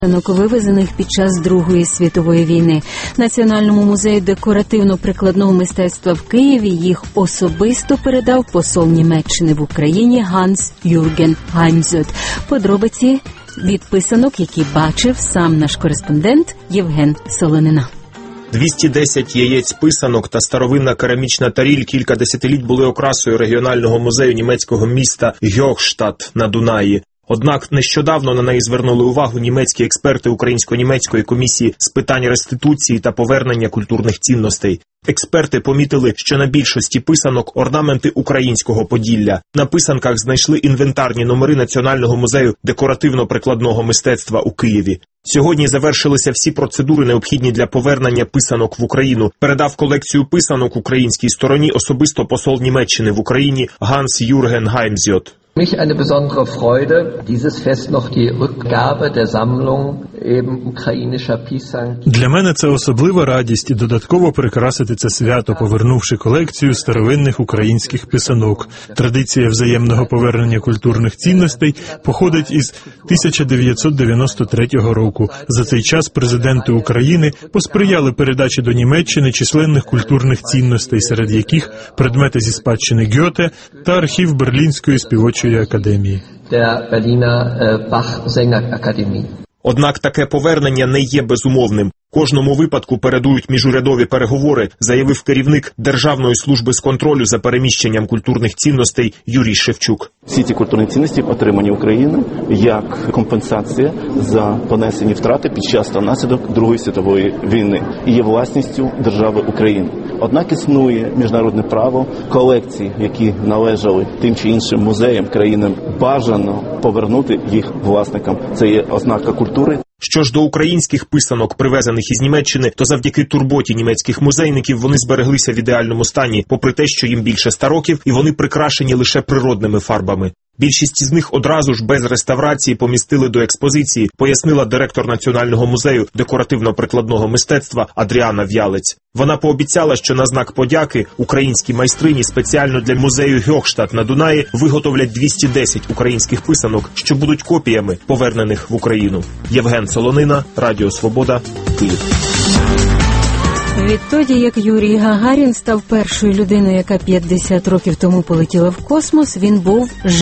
вивезених під час Другої світової війни. Національному музею декоративно-прикладного мистецтва в Києві їх особисто передав посол Німеччини в Україні Ганс Юрген Гаймзьот. Подробиці від писанок, які бачив сам наш кореспондент Євген Солонина. 210 яєць писанок та старовинна керамічна таріль кілька десятиліть були окрасою регіонального музею німецького міста Гьохштадт на Дунаї. Однак нещодавно на неї звернули увагу німецькі експерти Українсько-німецької комісії з питань реституції та повернення культурних цінностей. Експерти помітили, що на більшості писанок орнаменти українського Поділля. На писанках знайшли інвентарні номери Національного музею декоративно-прикладного мистецтва у Києві. Сьогодні завершилися всі процедури, необхідні для повернення писанок в Україну. Передав колекцію писанок українській стороні особисто посол Німеччини в Україні Ганс Юрген Гаймзьот. Mich eine besondere Freude, dieses Fest noch die Rückgabe der Sammlung eben ukrainischer Pisanki. Для мене це особлива радість і додатково прикрасити це свято, повернувши колекцію старовинних українських писанок. Традиція взаємного повернення культурних цінностей походить із 1993 року. За цей час президенти України посприяли передачі до Німеччини численних культурних цінностей, серед яких предмети зі спадщини Гьоте та архів Берлінської співочої академії. Однак таке повернення не є безумовним. Кожному випадку передують міжурядові переговори, заявив керівник Державної служби з контролю за переміщенням культурних цінностей Юрій Шевчук. Всі ці культурні цінності отримані Україною як компенсація за понесені втрати під час та внаслідок Другої світової війни і є власністю держави України. Однак існує міжнародне право, колекції, які належали тим чи іншим музеям, країнам, бажано повернути їх власникам. Це є ознака культури. Що ж до українських писанок, привезених із Німеччини, то завдяки турботі німецьких музейників вони збереглися в ідеальному стані, попри те, що їм більше 100 років, і вони прикрашені лише природними фарбами. Більшість із них одразу ж без реставрації помістили до експозиції, пояснила директор Національного музею декоративно-прикладного мистецтва Адріана В'ялець. Вона пообіцяла, що на знак подяки українські майстрині спеціально для музею Гьохштадт на Дунаї виготовлять 210 українських писанок, що будуть копіями повернених в Україну. Євген Солонина, Радіо Свобода, Київ. Відтоді, як Юрій Гагарін став першою людиною, яка 50 років тому полетіла в космос, він був